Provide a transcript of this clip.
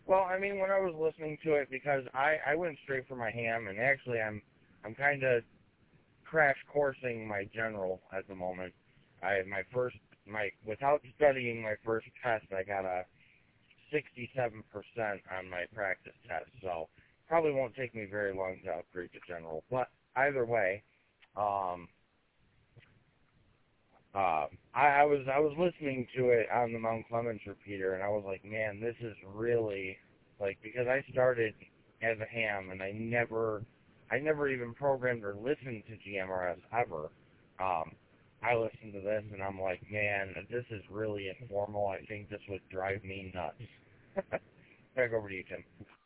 Well, I mean, when I was listening to it, because I went straight for my ham, and actually I'm kind of crash coursing my general at the moment. My without studying my first test, I got a 67% on my practice test, so probably won't take me very long to upgrade to general. But either way, um, I was listening to it on the Mount Clemens repeater, and I was like, man, this is really like, because I started as a ham, and I never even programmed or listened to GMRS ever. I listened to this, and I'm like, man, this is really informal. I think this would drive me nuts. Back over to you, Tim.